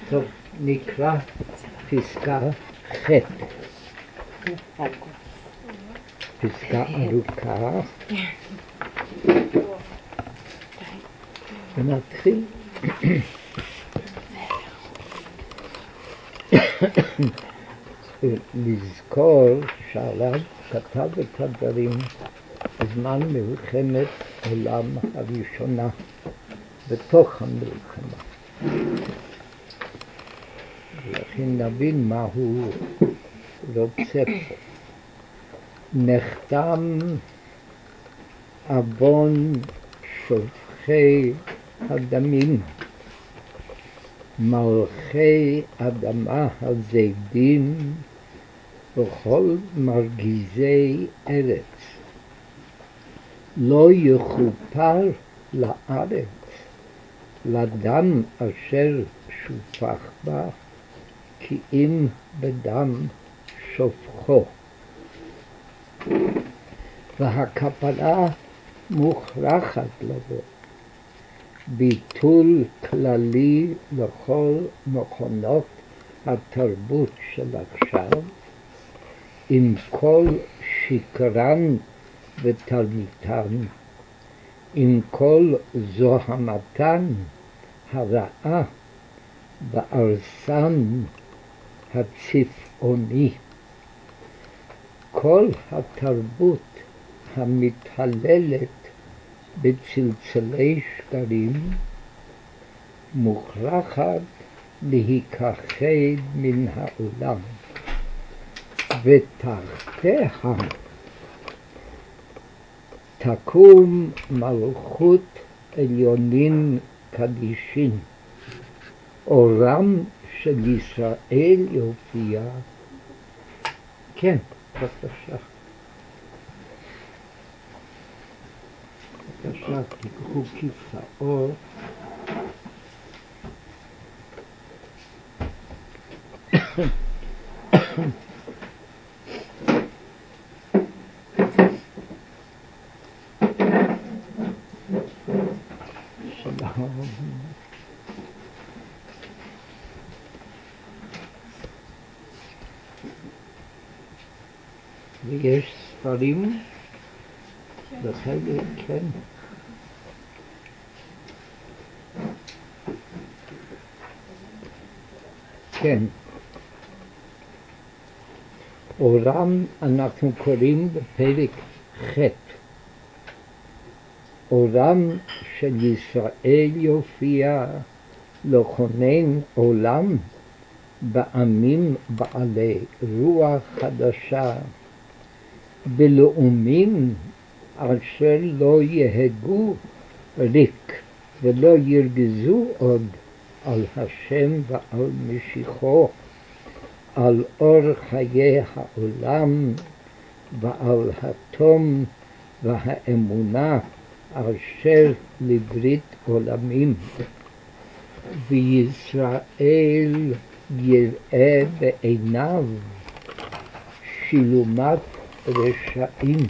טוב, נקרא פסקה ח'. פסקה ארוכה. ונתחיל. לזכור שהרב כתב את הדברים בזמן מלחמת העולם הראשונה, בתוך המלחמה. ולכן נבין מה הוא רוצה פה. נחתם עוון שופכי הדמים, מלכי אדמה הזדים, וכל מרגיזי ארץ. לא יכופר לארץ, לדם אשר שופך בה, כי אם בדם שופכו. והכפרה מוכרחת לבוא. ביטול כללי לכל מכונות התרבות של עכשיו, עם כל שקרן ותרמיתן, עם כל זוהמתן הרעה וארסן הצפעוני. כל התרבות המתהללת בצלצלי שקרים מוכרחת להיכחד מן העולם, ותחתיה תקום מלכות עליונים קדישין. אורם של ישראל יופיע. כן, בבקשה. בבקשה, תיקחו כיסאות. שלום. ויש ספרים? בחלק, כן. כן. אורם אנחנו קוראים בפרק ח'. אורם של ישראל יופיע לכונן עולם בעמים בעלי רוח חדשה, בלאומים אשר לא יהגו ריק ולא ירגזו עוד על השם ועל משיחו, על אור חיי העולם ועל התום והאמונה אשר לברית עולמים. וישראל יראה בעיניו שילומת רשעים,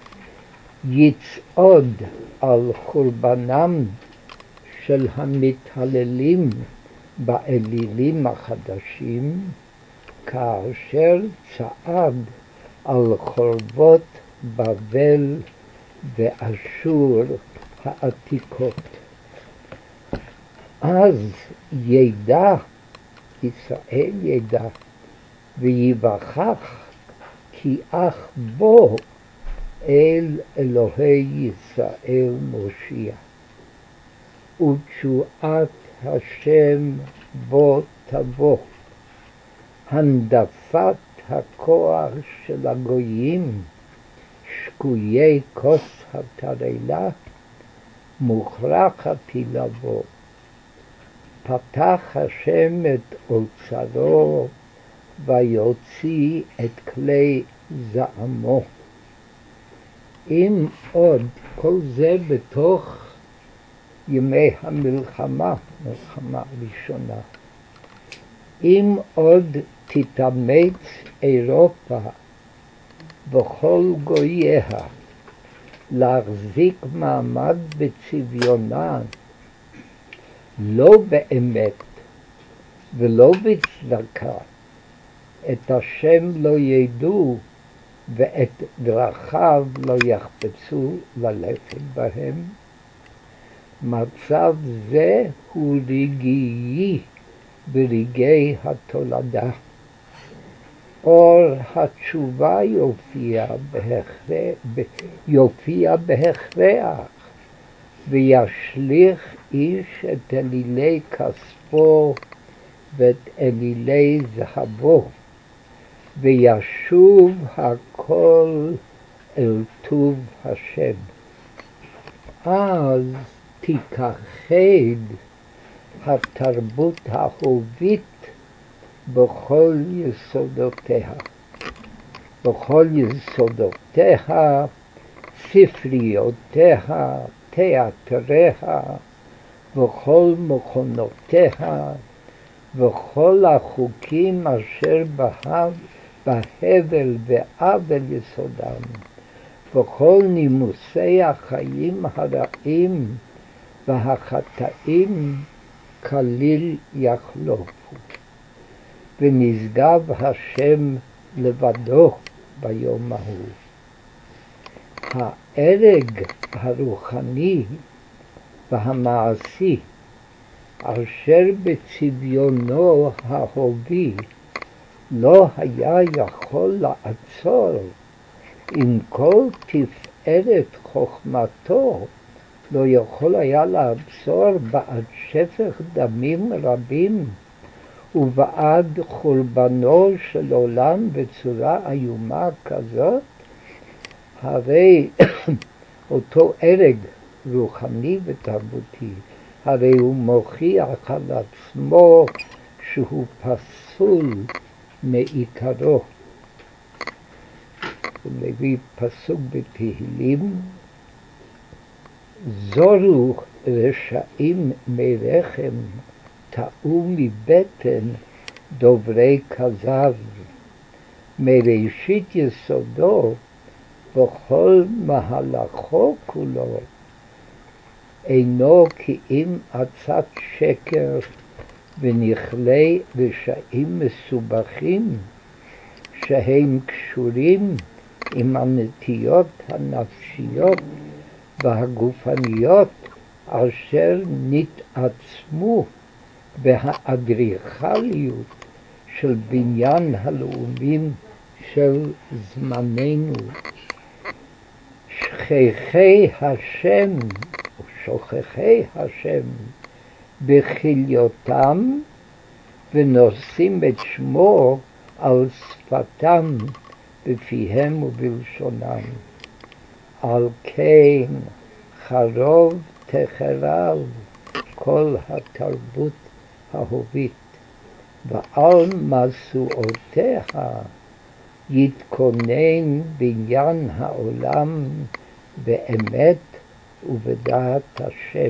יצעוד על חורבנם של המתהללים באלילים החדשים, כאשר צעד על חורבות בבל ואשור העתיקות. אז ידע, ישראל ידע, ויווכח כי אך בו אל אלוהי ישראל מושיע, ותשועת השם בו תבוא. הנדפת הכוח של הגויים, שקויי כוס התרעלה, מוכרחת היא לבוא. פתח השם את אוצרו, ויוציא את כלי זעמו. אם עוד כל זה בתוך ימי המלחמה, מלחמה ראשונה, אם עוד תתאמץ אירופה וכל גוייה להחזיק מעמד בצביונה, לא באמת ולא בצדקה. את השם לא ידעו ואת דרכיו לא יחפצו ללכת בהם. מצב זה הוא רגעי ברגעי התולדה. אור התשובה יופיע בהכרח, וישליך איש את אלילי כספו ואת אלילי זהבו, וישוב הכל אל טוב השם. אז תיכחד התרבות ההובית בכל יסודותיה. בכל יסודותיה, ספריותיה, תיאטריה, וכל מכונותיה, וכל החוקים אשר בהבל ועוול יסודם, וכל נימוסי החיים הרעים והחטאים כליל יחלופו. ונשגב השם לבדו ביום ההוא. ההרג הרוחני והמעשי אשר בצביונו ההובי לא היה יכול לעצור, עם כל תפארת חוכמתו לא יכול היה לעצור בעד שפך דמים רבים ובעד חורבנו של עולם בצורה איומה כזאת. הרי אותו הרג רוחני ותרבותי, הרי הוא מוכיח על עצמו שהוא פסול מעיקרו. הוא מביא פסוק בתהילים: זורו רשעים מרחם, טעו מבטן דוברי כזב. מראשית יסודו וכל מהלכו כולו אינו כי אם עצת שקר ונכלי רשעים מסובכים שהם קשורים עם הנטיות הנפשיות והגופניות אשר נתעצמו והאדריכליות של בניין הלאומים של זמננו. שכחי השם ושוכחי השם בכליותם ונושאים את שמו על שפתם בפיהם ובלשונם. על כן חרוב תחרב כל התרבות ההובית, ועל מסועותיה יתכונן בניין העולם באמת ובדעת השם.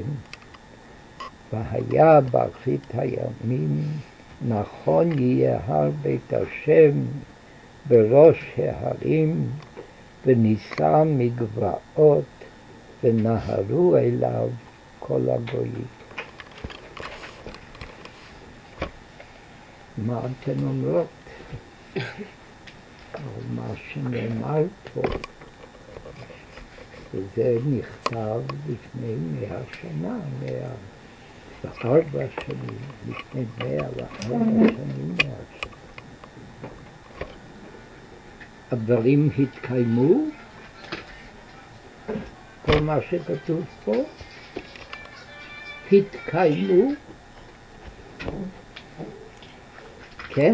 והיה באחרית הימים נכון יהיה הר בית השם בראש ההרים, ונישא מגבעות ונהרו אליו כל הגויים. מה אתן אומרות? מה שנאמר פה, וזה נכתב לפני 100 שנה, 104 שנים, לפני 104 שנים מעכשיו. הדברים התקיימו, כל מה שכתוב פה, התקיימו, כן?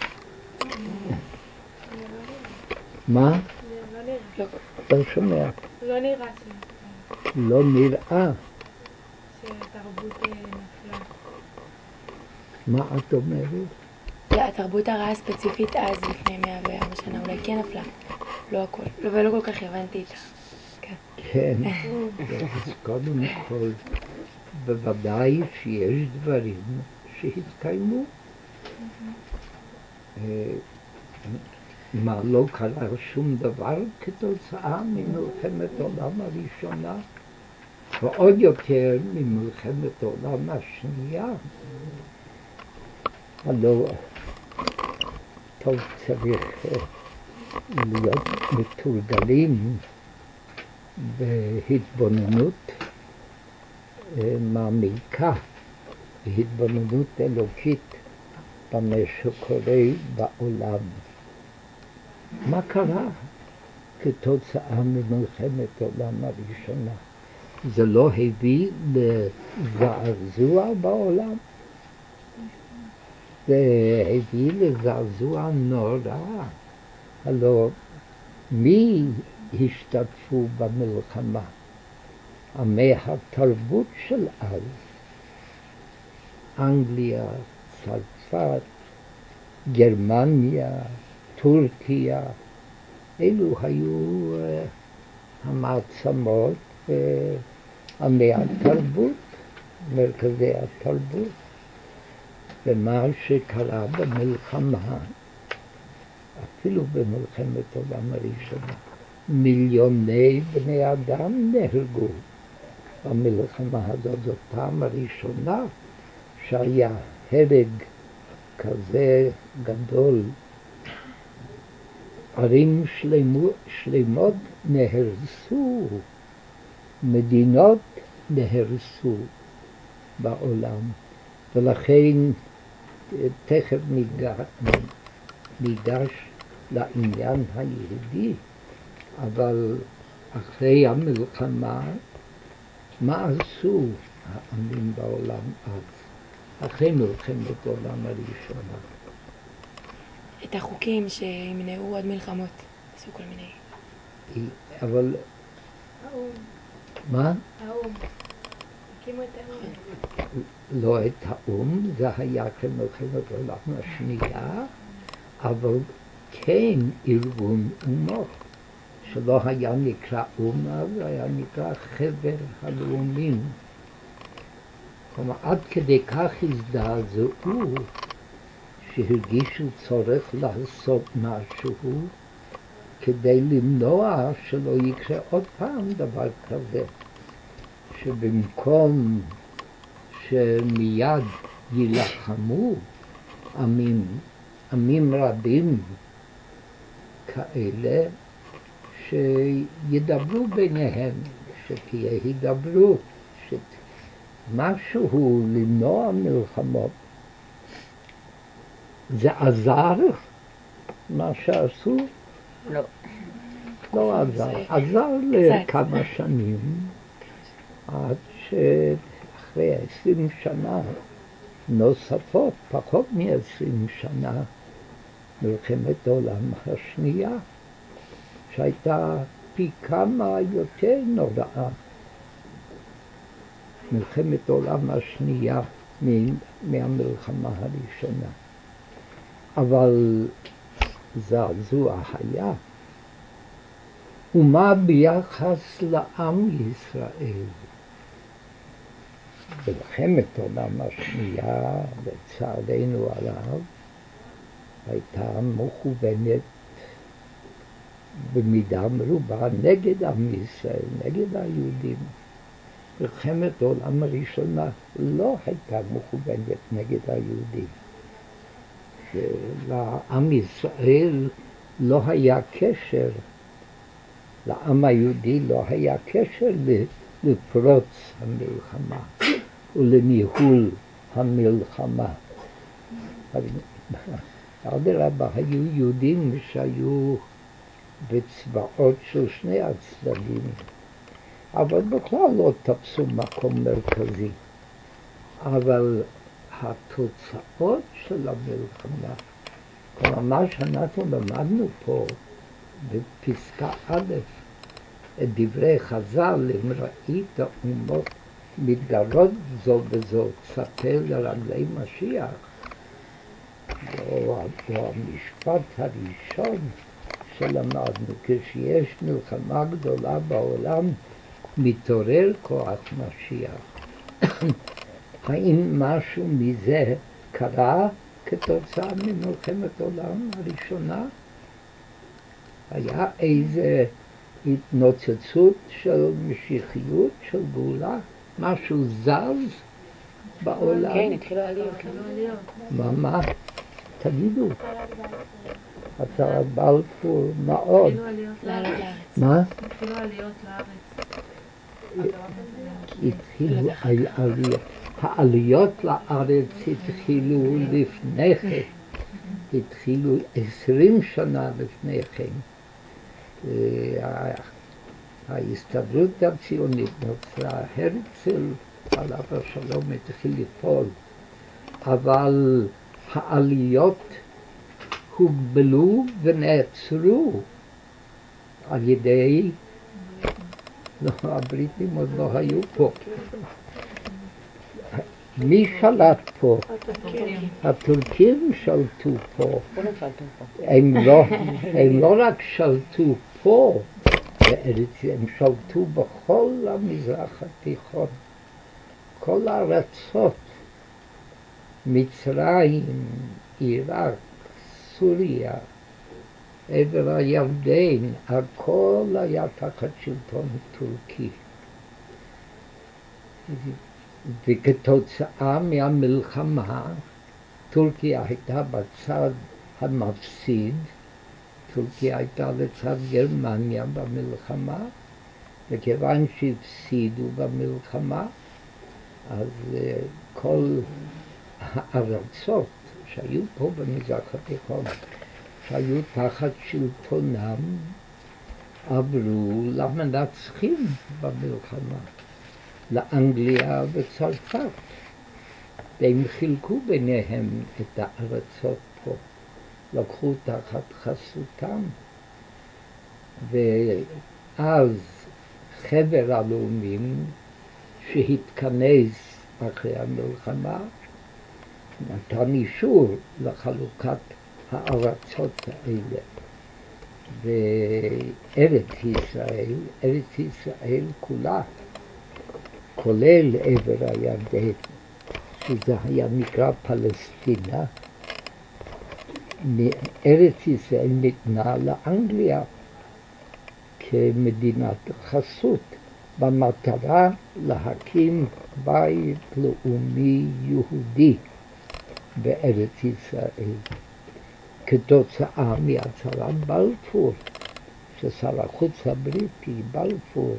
מה? לא שומע. לא נראה לא נראה. שתרבות נפלה. מה את אומרת? לא, התרבות הרעה הספציפית אז לפני 104 שנה אולי כן נפלה. לא הכל. ולא כל כך הבנתי איתה. כן. אז קודם כל, בוודאי שיש דברים שהתקיימו. מה, לא קרה שום דבר כתוצאה ממלחמת העולם הראשונה, ועוד יותר ממלחמת העולם השנייה. הלא טוב צריך להיות מתורגלים בהתבוננות מעמיקה, בהתבוננות אלוקית במה שקורה בעולם. מה קרה כתוצאה ממלחמת העולם הראשונה? זה לא הביא לזעזוע בעולם? זה הביא לזעזוע נורא. הלא מי השתתפו במלחמה? עמי התרבות של אז, אנגליה, צרפת, גרמניה, טורקיה, אלו היו המעצמות, עמי התרבות, מרכזי התרבות. ומה שקרה במלחמה, אפילו במלחמת העולם הראשונה, מיליוני בני אדם נהרגו במלחמה הזאת. זאת פעם הראשונה שהיה הרג כזה גדול. ערים שלמות נהרסו, מדינות נהרסו בעולם. ולכן תכף ניגש לעניין היהודי, אבל אחרי המלחמה, מה עשו העמים בעולם אז, אחרי מלחמת העולם הראשונה? את החוקים שימנעו עוד מלחמות, עשו כל מיני. אבל... האום. מה? האום. הקימו את האום. לא את האום, זה היה כמלחמת העולם השנייה, אבל כן ארגון אומות, שלא היה נקרא אומה, זה היה נקרא חבר הלאומים. כלומר, עד כדי כך הזדעזעו שהרגישו צורך לעשות משהו כדי למנוע שלא יקרה עוד פעם דבר כזה, שבמקום שמיד יילחמו עמים רבים כאלה, שידברו ביניהם, שתהיה הידברות, משהו למנוע מלחמות. זה עזר מה שעשו? לא. לא עזר. עזר לכמה שנים, עד שאחרי 20 שנה נוספות, פחות מ-20 שנה, מלחמת העולם השנייה, שהייתה פי כמה יותר נוראה. מלחמת העולם השנייה מהמלחמה הראשונה. אבל זעזוע היה. ומה ביחס לעם ישראל? מלחמת העולם השנייה, לצערנו הרב, הייתה מכוונת במידה מרובה נגד עם ישראל, נגד היהודים. מלחמת העולם הראשונה לא הייתה מכוונת נגד היהודים. לעם ישראל לא היה קשר, לעם היהודי לא היה קשר לפרוץ המלחמה ולניהול המלחמה. אדרבה, היו יהודים שהיו בצבאות של שני הצדדים, אבל בכלל לא תפסו מקום מרכזי. אבל התוצאות של המלחמה, מה שאנחנו למדנו פה בפסקה א', את דברי חז"ל, אם ראית אומות מתגרות זו בזו, צפה לרגלי משיח, או המשפט הראשון שלמדנו, כשיש מלחמה גדולה בעולם, מתעורר כוח משיח. האם משהו מזה קרה כתוצאה ממלחמת העולם הראשונה? היה איזה התנוצצות של משיחיות, של גאולה? משהו זז בעולם. כן, התחילו עליות. מה? תגידו. הצהרת בלפור, מה עוד? לעלות לארץ. מה? התחילו עליות לארץ. התחילו העליות. העליות לארץ התחילו לפני כן. התחילו 20 שנה לפני כן. ההסתדרות הציונית נוצרה, הרצל עליו השלום התחיל לפעול, אבל העליות הוגבלו ונעצרו על ידי, לא, הבריטים עוד לא היו פה. מי שלט פה? הטורקים שלטו פה. כולם שלטו פה. הם לא רק שלטו פה בארץ, הם שלטו בכל המזרח התיכון. כל הארצות, מצרים, עיראק, סוריה, עבר הירדן, הכל היה תחת שלטון טורקי. וכתוצאה מהמלחמה, טורקיה הייתה בצד המפסיד, טורקיה הייתה לצד גרמניה במלחמה, וכיוון שהפסידו במלחמה, אז כל הארצות שהיו פה במזרח התיכון, שהיו תחת שלטונם, עברו למנצחים במלחמה, לאנגליה וצרפת, והם חילקו ביניהם את הארצות פה, לקחו תחת חסותם, ואז חבר הלאומים שהתכנס אחרי המלחמה נתן אישור לחלוקת הארצות האלה. וארץ ישראל כולה, כולל עבר הירדן, שזה היה נקרא פלסטינה, ארץ ישראל ניתנה לאנגליה כמדינת חסות, במטרה להקים בית לאומי יהודי בארץ ישראל. כתוצאה מהצהרת בלפור, ששר החוץ הבריטי בלפור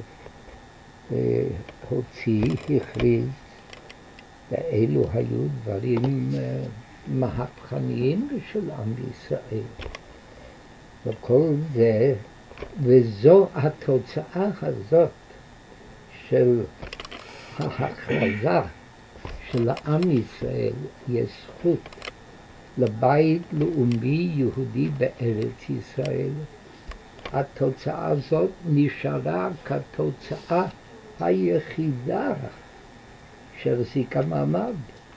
הכריז, ואלו היו דברים מהפכניים של עם ישראל. וכל זה, וזו התוצאה הזאת של ההכרזה שלעם ישראל יש זכות לבית לאומי יהודי בארץ ישראל. התוצאה הזאת נשארה כתוצאה היחידה שהחזיקה מעמד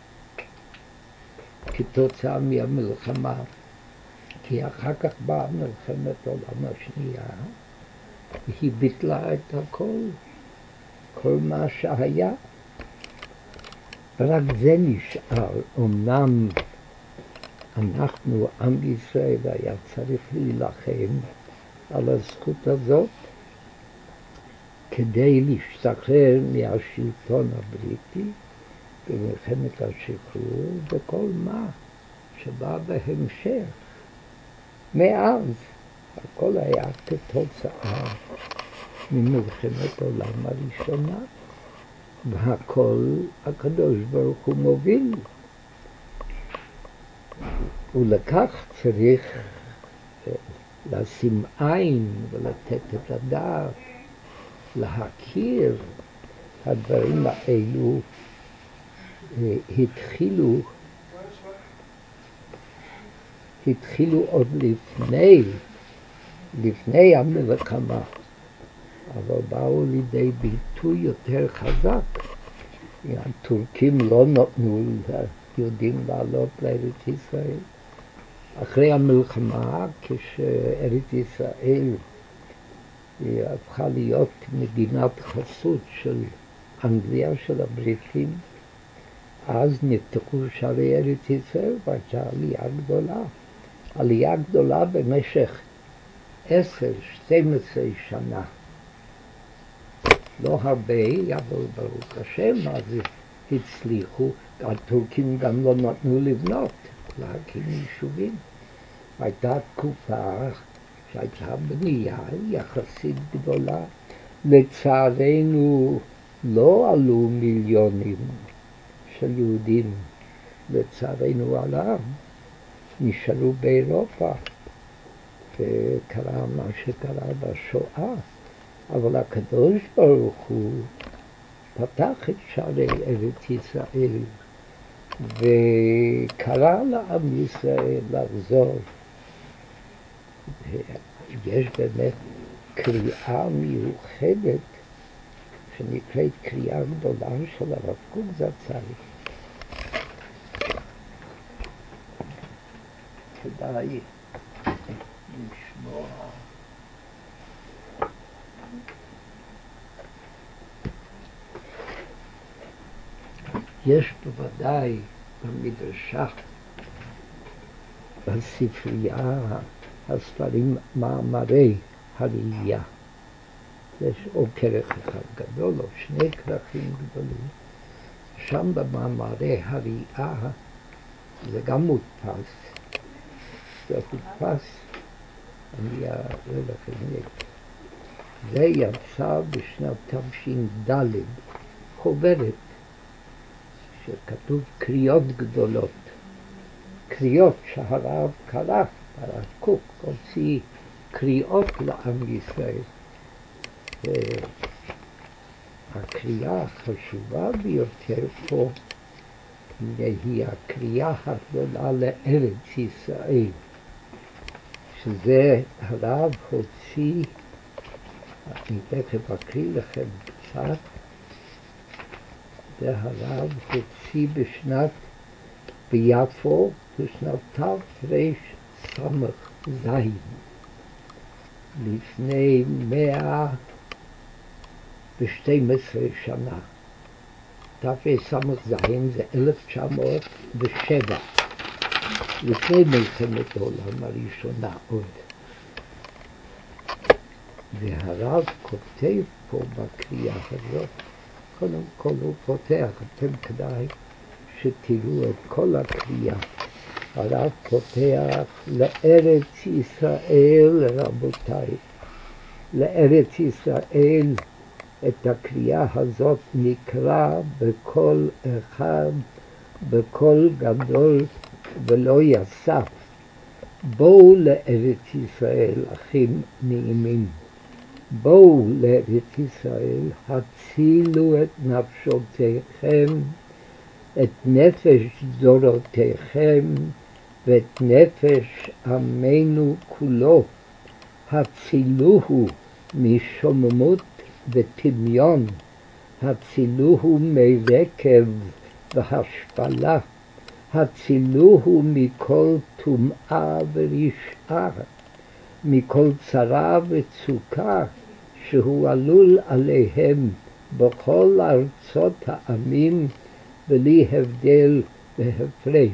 כתוצאה מהמלחמה, כי אחר כך באה מלחמת העולם השנייה והיא ביטלה את הכל, כל מה שהיה, ורק זה נשאר. אמנם אנחנו, עם ישראל, היה צריך להילחם על הזכות הזאת כדי להשתחרר מהשלטון הבריטי במלחמת השחרור, וכל מה שבא בהמשך. מאז הכל היה כתוצאה ממלחמת העולם הראשונה, והכל הקדוש ברוך הוא מוביל. ולכך צריך לשים עין ולתת את הדעת, להכיר. הדברים האלו התחילו עוד לפני המלחמה, אבל באו לידי ביטוי יותר חזק. הטורקים לא נתנו ליהודים לעלות לארץ ישראל. אחרי המלחמה, כשארץ ישראל הפכה להיות מדינת חסות של אנגליה, של הבריטים, אז נפתחו שערי ארץ ישראל והייתה עלייה גדולה במשך 10-12 שנה. לא הרבה, אבל ברוך השם, אז הצליחו, הטורקים גם לא נתנו לבנות, להקים יישובים. הייתה תקופה שהייתה בנייה יחסית גדולה. לצערנו לא עלו מיליונים של יהודים, לצערנו הרב, נשארו באירופה, וקרה מה שקרה בשואה, אבל הקדוש ברוך הוא פתח את שערי ארץ ישראל, וקרא לעם ישראל לחזור. יש באמת קריאה מיוחדת שנקראת קריאה גדולה של הרב קוק זצ"ל. כדאי לשמוע. יש בוודאי במדרשה, בספרייה, הספרים מאמרי הראייה. יש או כרך אחד גדול או שני כרכים גדולים. שם במאמרי הראייה זה גם מודפס. זה הודפס, אני אראה לכם. זה יצא בשנת תש"ד, חוברת שכתוב קריאות גדולות. קריאות שהרב קרא, הרב קוק הוציא קריאות לעם ישראל. הקריאה החשובה ביותר פה היא הקריאה הגדולה לארץ ישראל, שזה הרב הוציא, אני תכף אקריא לכם קצת, זה הרב הוציא ביפו בשנת תרס"ז, לפני 112 שנה. תרס"ז זה 1907, לפני מלחמת העולם הראשונה עוד. והרב כותב פה בקריאה הזאת, קודם כל הוא פותח, אתם כדאי שתראו את כל הקריאה. הרב פותח לארץ ישראל, רבותיי, לארץ ישראל. את הקריאה הזאת נקרא בקול אחד, בקול גדול ולא יסף. בואו לארץ ישראל, אחים נעימים. בואו לארץ ישראל, הצילו את נפשותיכם, את נפש דורותיכם ואת נפש עמנו כולו. הצילוהו משוממות ותמיון, הצילוהו מרקב והשפלה, הצילוהו מכל טומאה ורשעה, מכל צרה וצוקה שהוא עלול עליהם בכל ארצות העמים בלי הבדל והפרש.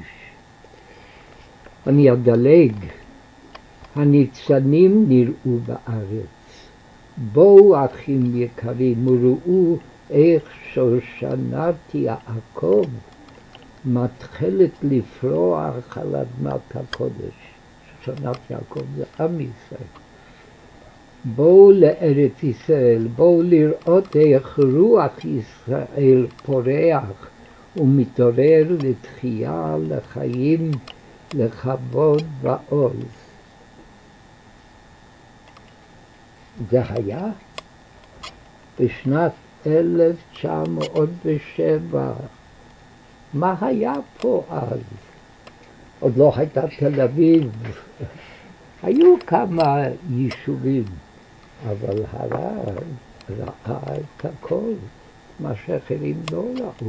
אני אדלג. הניצנים נראו בארץ. בואו אחים יקרים וראו איך שושנת יעקב מתחילת לפרוח על אדמת הקודש. שושנת יעקב זה עם ישראל. בואו לארץ ישראל, בואו לראות איך רוח ישראל פורח ומתעורר לתחייה, לחיים, לכבוד ועוז. זה היה בשנת 1907. מה היה פה אז? עוד לא הייתה תל אביב. היו כמה יישובים, אבל הרב ראה את הכל, מה שאחרים לא ראו.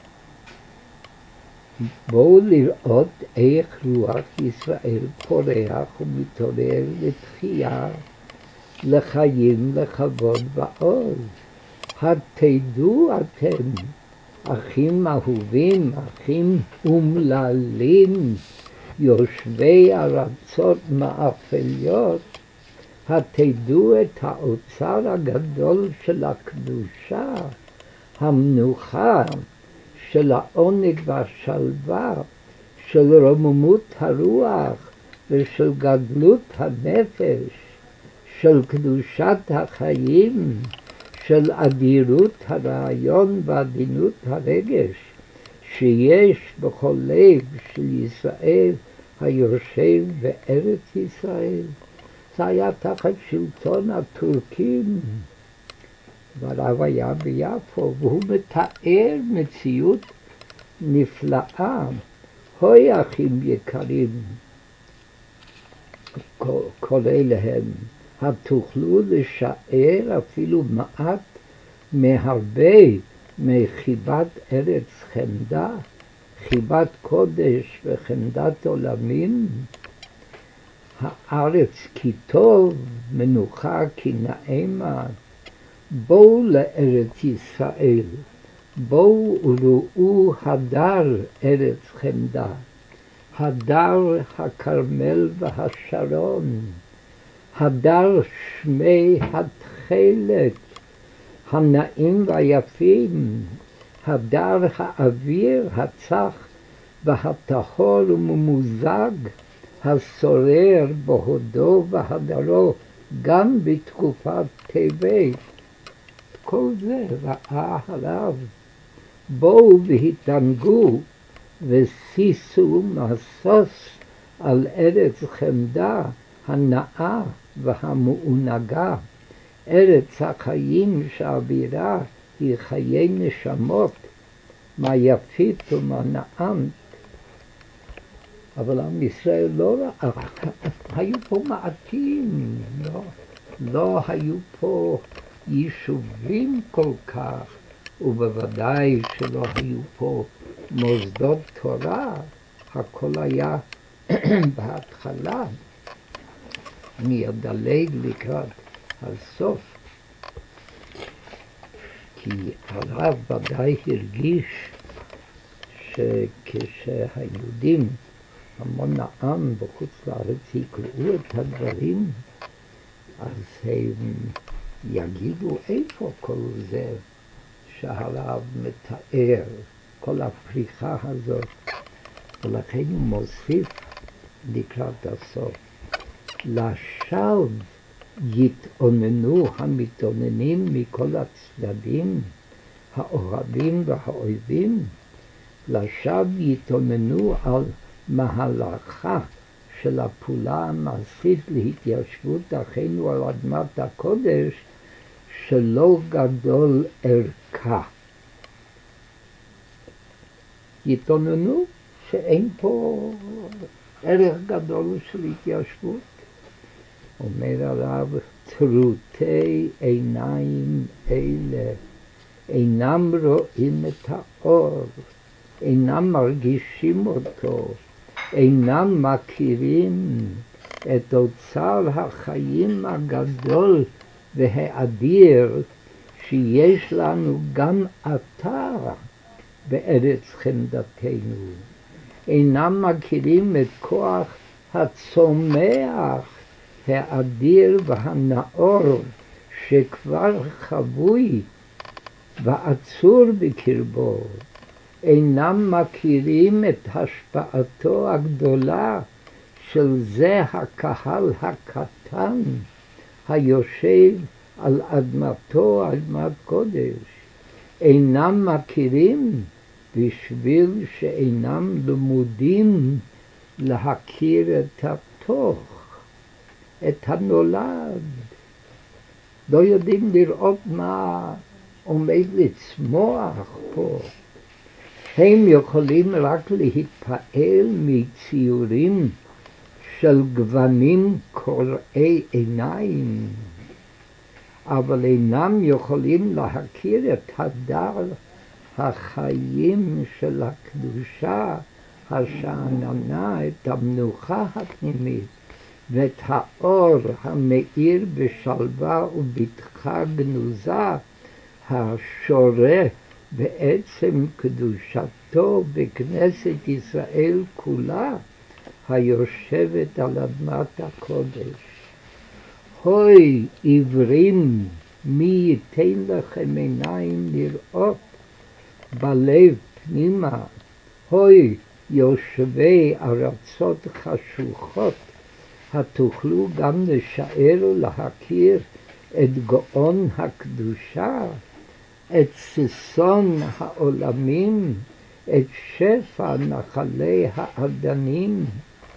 בואו לראות איך רוח ישראל פורח ומתעורר לתחייה, לחיים, לכבוד ועוז. התדעו אתם, אחים אהובים, אחים אומללים, יושבי ארצות מאפליות, התדעו את האוצר הגדול של הקדושה, המנוחה, של העונג והשלווה, של רוממות הרוח ושל גדלות הנפש, של קדושת החיים, של אדירות הרעיון ועדינות הרגש שיש בכל לב של ישראל היושב בארץ ישראל. זה היה תחת שלטון הטורקים, והרב היה ביפו, והוא מתאר מציאות נפלאה. הוי אחים יקרים, כל אליהם, התוכלו לשער אפילו מעט מהרבה מחיבת ארץ חמדה, חיבת קודש וחמדת עולמים. הארץ כי טוב, מנוחה כי נעימה. בואו לארץ ישראל, בואו וראו הדר ארץ חמדה, הדר הכרמל והשרון, הדר שמי התכלת, הנעים והיפים, הדר האוויר הצח והטהור וממוזג, השורר בהודו והדרו, גם בתקופת טבת. כל זה ראה הרב. בואו והתענגו ושישו משוש על ארץ חמדה הנאה והמעונגה, ארץ החיים שאווירה היא חיי נשמות, מה יפית ומה נעמת. אבל עם ישראל לא ראה, היו פה מעטים, לא היו פה יישובים כל כך, ובוודאי שלא היו פה מוסדות תורה, הכל היה בהתחלה. אני אדלג לקראת הסוף, כי הרב ודאי הרגיש שכשהיהודים, המון העם בחוץ לארץ יקראו את הדברים, אז הם יגידו איפה כל זה שהרב מתאר, כל הפריחה הזאת. ולכן הוא מוסיף לקראת הסוף, לשווא יתאוננו המתאוננים מכל הצדדים, האוהבים והאויבים, לשווא יתאוננו על מהלכה של הפעולה המעשית להתיישבות אחינו על אדמת הקודש, שלא גדול ערכה. יתאוננו שאין פה ערך גדול של התיישבות. אומר הרב, טרוטי עיניים אלה אינם רואים את האור, אינם מרגישים אותו, אינם מכירים את אוצר החיים הגדול והאדיר שיש לנו גם עתה בארץ חמדתנו. אינם מכירים את כוח הצומח האדיר והנאור שכבר חבוי ועצור בקרבו. אינם מכירים את השפעתו הגדולה של זה הקהל הקטן היושב על אדמתו, אדמת קודש. אינם מכירים בשביל שאינם למודים להכיר את התוך, את הנולד. לא יודעים לראות מה עומד לצמוח פה. הם יכולים רק להתפעל מציורים של גוונים קורעי עיניים, אבל אינם יכולים להכיר את הדר החיים של הקדושה, השאננה, את המנוחה הפנימית, ואת האור המאיר בשלווה ובטחה גנוזה, השורה בעצם קדושתו בכנסת ישראל כולה, היושבת על אדמת הקודש. הוי עיוורים, מי ייתן לכם עיניים לראות, בלב פנימה, הוי יושבי ארצות חשוכות, התוכלו גם לשער ולהכיר את גאון הקדושה, את ששון העולמים, את שפע נחלי האדנים,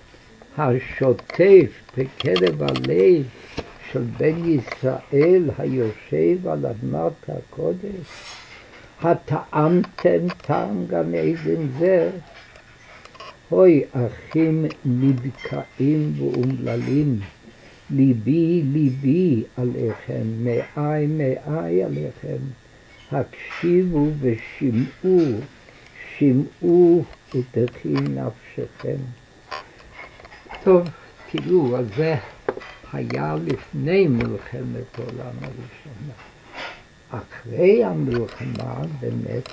השוטף בקרב הלב של בן ישראל היושב על אדמת הקודש. הטעמתם טעם גן עדן זה? הוי אחים נדכאים ואומללים, ליבי ליבי עליכם, מאי מאי עליכם, הקשיבו ושמעו, שמעו ותחי נפשכם. טוב, תראו, אז זה היה לפני מלחמת העולם הראשונה. אחרי המלחמה באמת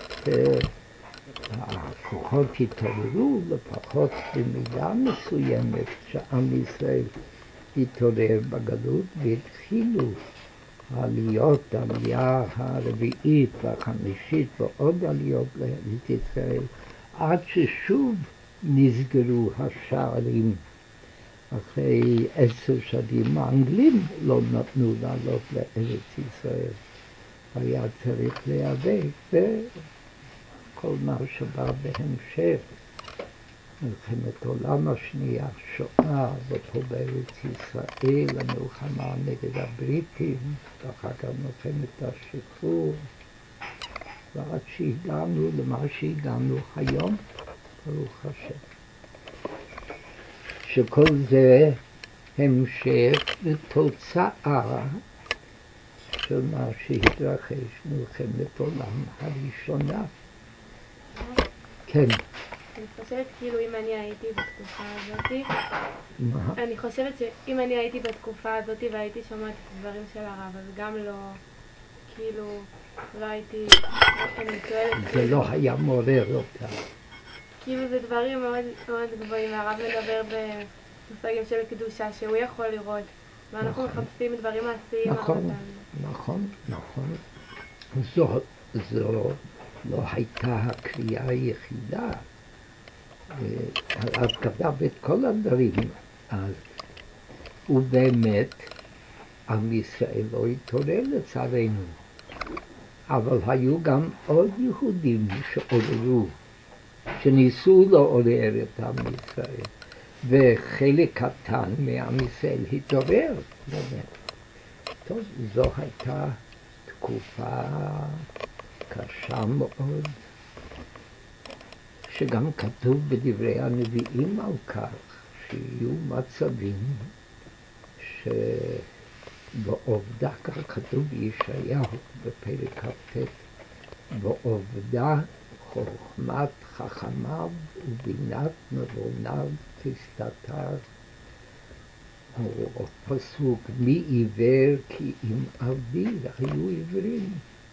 הכוחות התעוררו, לפחות במידה מסוימת שעם ישראל התעורר בגלות, והתחילו העליות, העלייה הרביעית והחמישית ועוד עליות לארץ ישראל, עד ששוב נסגרו השערים. אחרי 10 שנים האנגלים לא נתנו לעלות לארץ ישראל. היה צריך להיאבק, וכל מה שבא בהמשך, מלחמת העולם השנייה, שואה, ופה בארץ ישראל, המלחמה נגד הבריטים, ואחר כך מלחמת השחרור, ועד שהגענו למה שהגענו היום, ברוך השם. שכל זה המשך ותוצאה של מה שהתרחש מלחמת העולם הראשונה. כן. אני חושבת כאילו אם אני הייתי בתקופה הזאת, מה? אני חושבת שאם אני הייתי בתקופה הזאת והייתי שומעת את הדברים של הרב, אז גם לא, כאילו, לא הייתי, אני שואלת, זה לא היה מעורר אותה. כאילו זה דברים מאוד מאוד גבוהים, והרב מדבר במושגים של קדושה שהוא יכול לראות, ואנחנו מחפשים דברים מעשיים. נכון. זו לא הייתה הקריאה היחידה. הרב כתב את כל הדברים אז, ובאמת עם ישראל לא התעורר לצערנו, אבל היו גם עוד יהודים שעוררו, שניסו לעורר את עם ישראל, וחלק קטן מעם ישראל התעורר. טוב, זו הייתה תקופה קשה מאוד, שגם כתוב בדברי הנביאים על כך, שיהיו מצבים שבעובדה, כך כתוב בישעיהו בפרק כ"ט, בעובדה חוכמת חכמיו ובינת נבוניו תסתתר. או פסוק, מי עיוור כי אם עבדי, היו עיוורים,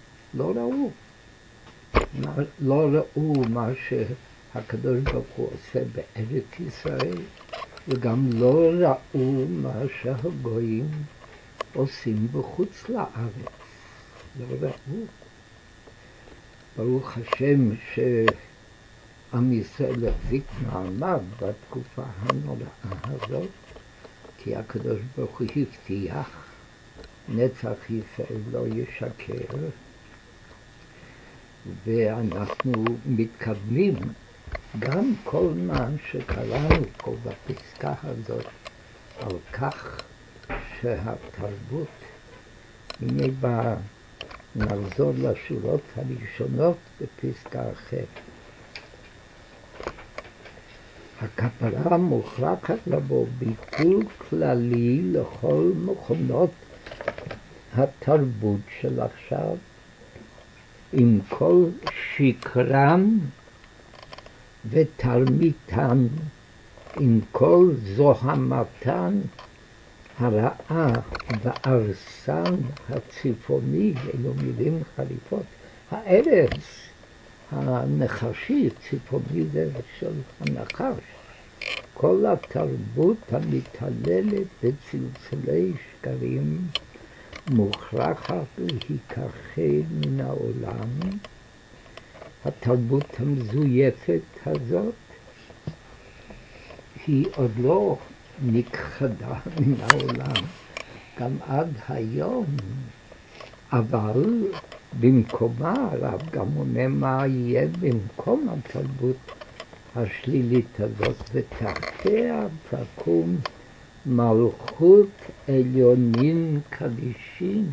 לא ראו מה שהקדוש ברוך הוא עושה בארץ ישראל, וגם לא ראו מה שהגויים עושים בחוץ לארץ, לא ראו. ברוך השם שעם ישראל החזיק מעמד בתקופה הנוראה הזאת, כי הקדוש ברוך הוא הבטיח, נצח ישראל לא ישקר, ואנחנו מתכוונים גם כל מה שקראנו פה בפסקה הזאת, על כך שהתרבות, הנה נחזור לשורות הראשונות בפסקה אחרת. הכפרה מוכרחת לבוא ביטול כללי לכל מכונות התרבות של עכשיו, עם כל שקרם ותרמיתן, עם כל זוהמתן הרעה והארסן הצפוני, אלו מילים חריפות, הארץ הנחשי, צפוני זה של הנחש, כל התרבות המתעללת בצלצלי שקרים מוכרחת להיכחד מן העולם, התרבות המזויפת הזאת היא עוד לא נכחדה מן העולם, גם עד היום, אבל במקומה, הרב גם עונה מה יהיה במקום התרבות השלילית הזאת, ותחתיה תקום מלכות עליונים קדישים,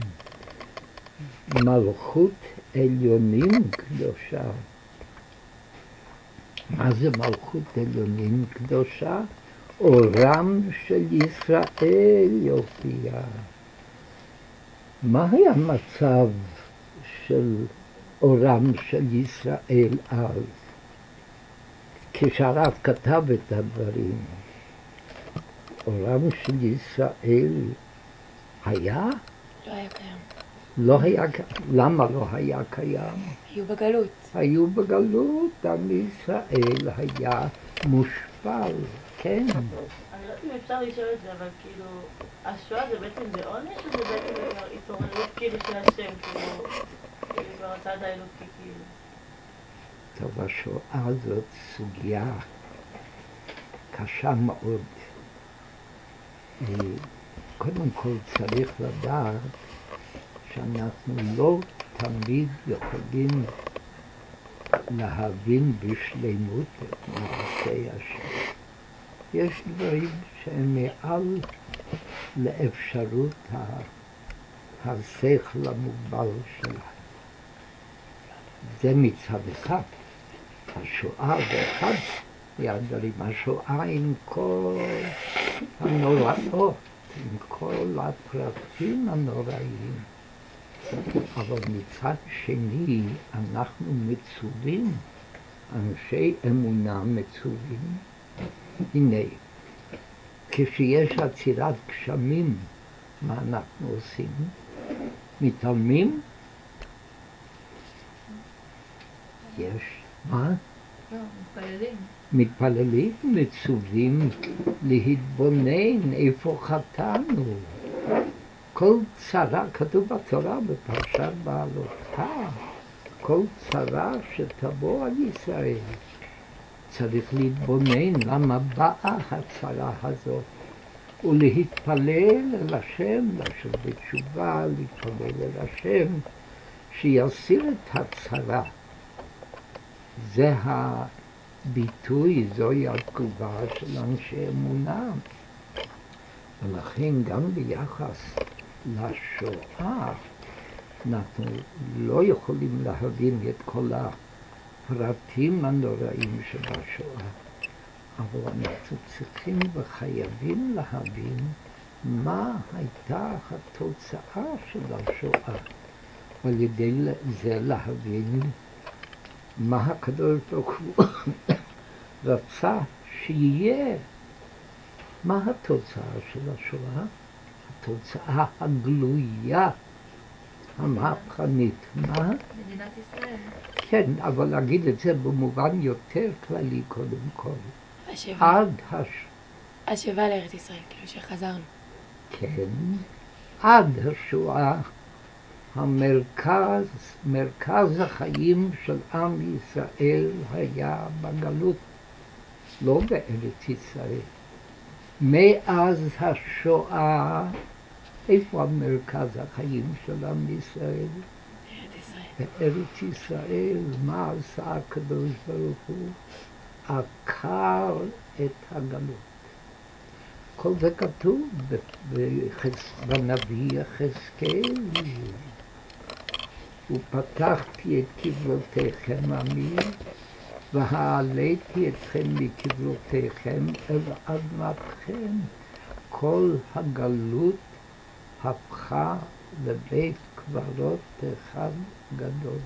מלכות עליונים קדושה. מה זה מלכות עליונים קדושה? אורם של ישראל יופיע. מה היה המצב של אורם של ישראל אז? כשהרב כתב את הדברים, אורם של ישראל היה? לא היה קיים. לא היה, למה לא היה קיים? היו בגלות. היו בגלות, עם ישראל היה מושפל, כן. אני לא יודעת אם אפשר לשאול את זה, אבל כאילו, השואה זה בעצם זה עונש, או זה בעצם יותר התעוררות כאילו של השם, כאילו כבר הצד האלוקי כאילו? טוב, השואה זאת סוגיה קשה מאוד. קודם כל צריך לדעת שאנחנו לא תמיד יכולים להבין בשלמות את מעשי השם. יש דברים שהם מעל לאפשרות השכל המוגבל שלנו. זה מצד אחד. השואה זה אחד מהדברים. השואה עם כל הנוראות, עם כל הפרטים הנוראים. אבל מצד שני אנחנו מצווים, אנשי אמונה מצווים. הנה, כשיש עצירת גשמים, מה אנחנו עושים? מתעלמים? יש. מה? לא, מתפללים. מתפללים, מצווים להתבונן איפה חטאנו. כל צרה, כתוב בתורה בפרשת בעלותך, כל צרה שתבוא על ישראל, צריך להתבונן למה באה הצרה הזאת, ולהתפלל אל השם, לשוב בתשובה, להתפלל אל השם, שיסיר את הצרה. זה הביטוי, זוהי התגובה של אנשי אמונה. ולכן גם ביחס לשואה, אנחנו לא יכולים להבין את כל הפרטים הנוראים שבשואה, אבל אנחנו צריכים וחייבים להבין מה הייתה התוצאה של השואה, ועל ידי זה להבין מה הקדוש ברוך הוא רצה שיהיה. מה התוצאה של השואה? התוצאה הגלויה, המהפכנית. מה? מדינת ישראל. כן, אבל להגיד את זה במובן יותר כללי קודם כל. השיבה. עד השיבה לארץ ישראל, כאילו שחזרנו. כן, עד השואה, מרכז החיים של עם ישראל היה בגלות, לא בארץ ישראל. מאז השואה, איפה המרכז החיים של עם ישראל? ארץ ישראל. בארץ ישראל. מה עשה הקדוש ברוך הוא? עקר את הגלות. כל זה כתוב בנביא יחזקאל. ופתחתי את קברותיכם עמי, והעליתי אתכם מקברותיכם אל אדמתכם. כל הגלות הפכה לבית קברות אחד גדול.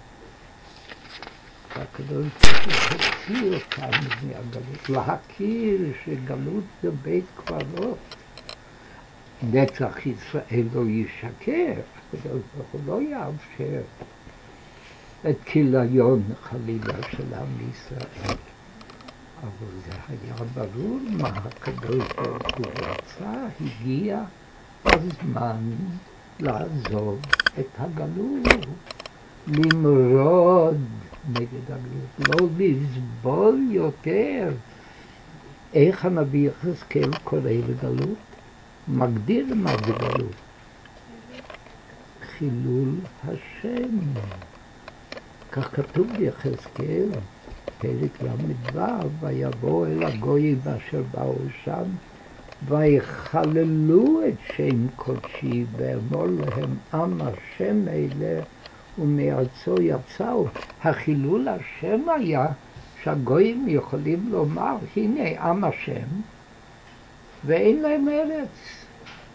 הקדוש ברוך הוא הוציא אותנו מהגלות, להכיר שגלות זה בית קברות. נצח ישראל לא ישקר, הקדוש ברוך הוא לא יאפשר את כיליון חלילה של עם ישראל. אבל זה היה ברור מה הקדוש ברוך הוא רצה, הגיע הזמן לעזוב את הגלות. למרוד נגד הגלות, לא לסבול יותר. איך הנביא יחזקאל קורא לגלות? מגדיר מה זה גלות. חילול השם. כך כתוב ביחזקאל, פרק ל"ו, ויבוא אל הגויים אשר באו שם, ויחללו את שם קודשי, ואמור להם עם השם אלה, ומארצו יצאו. החילול השם היה שהגויים יכולים לומר, הנה עם השם, ואין להם ארץ.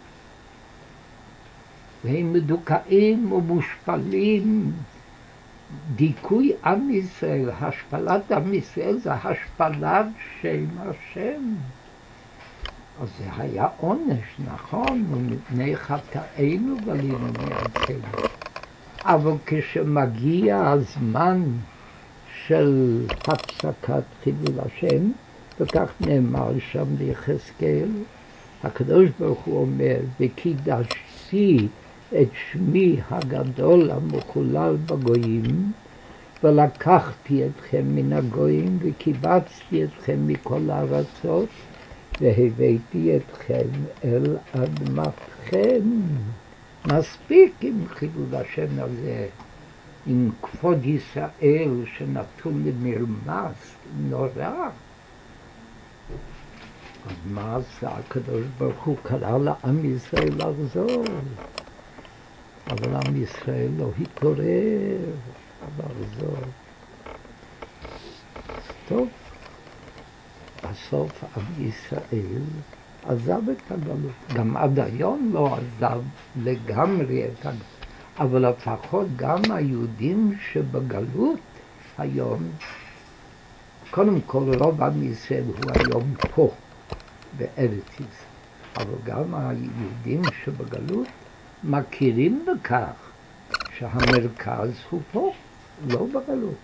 והם מדוכאים ומושפלים. דיכוי עם ישראל, השפלת עם ישראל, זה השפלת שם השם. אז זה היה עונש, נכון, ומפני חטאינו גלינו מארצנו. אבל כשמגיע הזמן של הפסקת חילול השם, וכך נאמר שם ביחזקאל, הקדוש ברוך הוא אומר, וקידשתי את שמי הגדול המחולל בגויים, ולקחתי אתכם מן הגויים, וקיבצתי אתכם מכל הארצות, והבאתי אתכם אל אדמתכם. מספיק עם חילול השם הזה, עם כבוד ישראל שנתון למרמס, נורא. אז מה עשה הקדוש ברוך הוא? קרא לעם ישראל לחזור, אבל עם ישראל לא התעורר לחזור. טוב, בסוף עם ישראל עזב את הגלות, גם עד היום לא עזב לגמרי את הגלות, אבל לפחות גם היהודים שבגלות היום, קודם כל רוב עם ישראל הוא היום פה בארץ ישראל, אבל גם היהודים שבגלות מכירים בכך שהמרכז הוא פה, לא בגלות.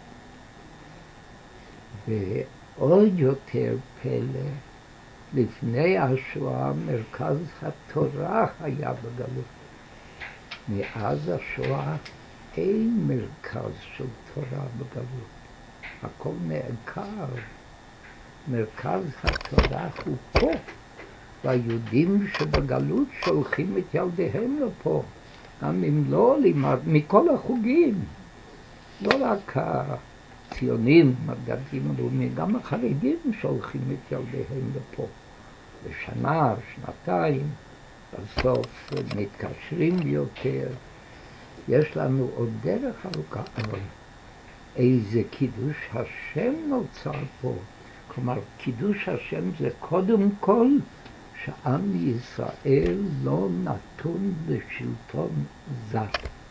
ועוד יותר פלא, לפני השואה מרכז התורה היה בגלות. מאז השואה אין מרכז של תורה בגלות. הכל נעקר. מרכז התורה הוא פה. והיהודים שבגלות שולחים את ילדיהם לפה. גם אם לא עולים מכל החוגים. לא רק הציונים, הדתיים הלאומיים, גם החרדים שולחים את ילדיהם לפה. בשנה, שנתיים, בסוף מתקשרים יותר. יש לנו עוד דרך ארוכה, אבל איזה קידוש השם נוצר פה. כלומר, קידוש השם זה קודם כל שעם ישראל לא נתון לשלטון זר.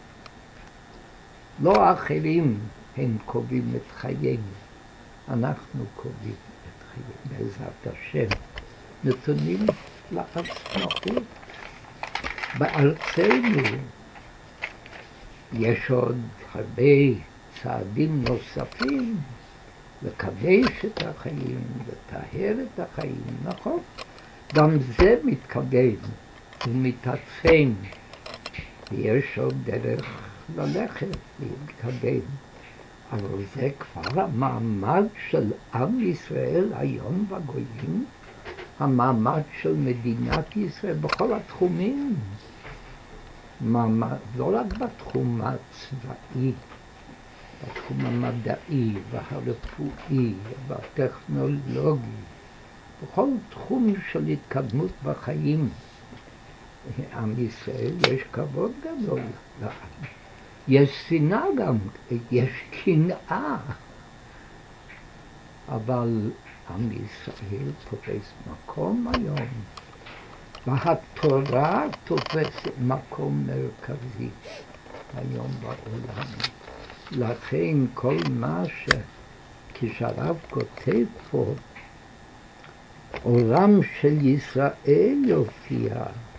לא אחרים הם קובעים את חיינו, אנחנו קובעים את חיינו בעזרת השם. נתונים לעצמאות. בארצנו יש עוד הרבה צעדים נוספים לקדש את החיים, לטהר את החיים, נכון? גם זה מתקדם ומתעצם, ויש עוד דרך ללכת להתקדם, אבל זה כבר המעמד של עם ישראל היום בגויים, המעמד של מדינת ישראל בכל התחומים, לא רק בתחום הצבאי, בתחום המדעי והרפואי והטכנולוגי, בכל תחום של התקדמות בחיים, עם ישראל יש כבוד גדול לעם. יש שנאה גם, יש קנאה, אבל עם ישראל תופס מקום היום, והתורה תופסת מקום מרכזי היום בעולם. לכן כל מה כשהרב כותב פה, עולם של ישראל יופיע,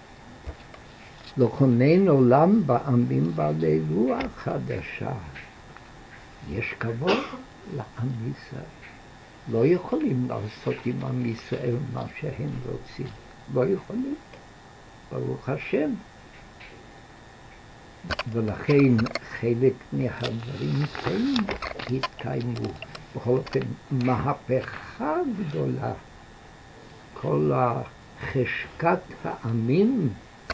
לכונן עולם בעמים בעלי רוח חדשה. יש כבוד לעם ישראל. לא יכולים לעשות עם עם ישראל מה שהם רוצים. לא יכולים. ברוך השם. ולכן חלק מהדברים כן התקיימו. בכל אופן, מהפכה גדולה, כל חשקת העמים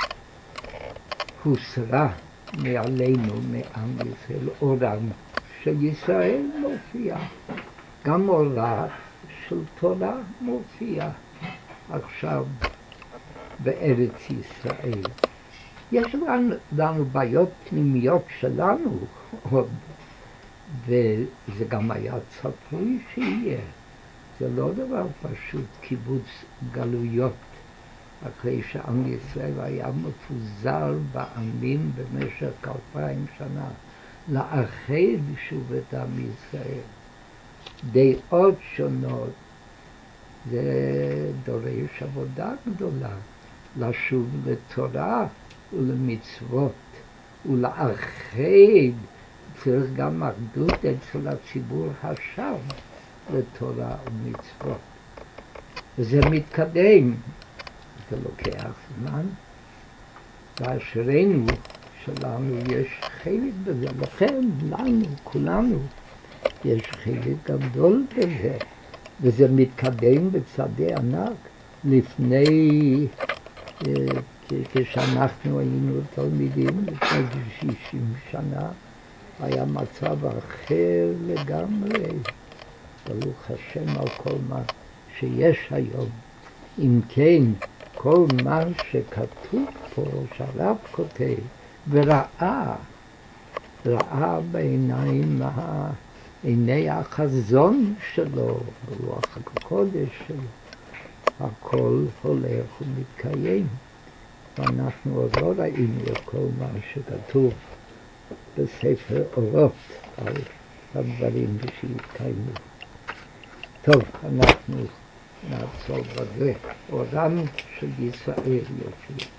הוסרה מעלינו, מעם ישראל. אורם של ישראל מופיע, גם אורה של תורה מופיע עכשיו בארץ ישראל. יש לנו בעיות פנימיות שלנו עוד, וזה גם היה צפוי שיהיה. זה לא דבר פשוט, קיבוץ גלויות, אחרי שעם ישראל היה מפוזר בעמים במשך 2000 שנה, לאחד שוב את עם ישראל. דעות שונות, זה דורש עבודה גדולה, לשוב לתורה ולמצוות ולאחד. צריך גם אחדות אצל הציבור השב לתורה ומצוות, וזה מתקדם, זה לוקח זמן, ואשרינו שלנו יש חלק בזה. לכן לנו, כולנו, יש חלק גדול בזה, וזה מתקדם בצעדי ענק. לפני, כשאנחנו היינו תלמידים, לפני 60 שנה, היה מצב אחר לגמרי. ברוך השם על כל מה שיש היום. אם כן, כל מה שכתוב פה, שהרב כותב, וראה בעיניים, עיני החזון שלו, ברוח הקודש שלו, הכל הולך ומתקיים. ואנחנו עוד לא ראינו את כל מה שכתוב בספר אורות על הדברים שהתקיימו. טוב, אנחנו נעצור בזה. אורם של ישראל יופיע.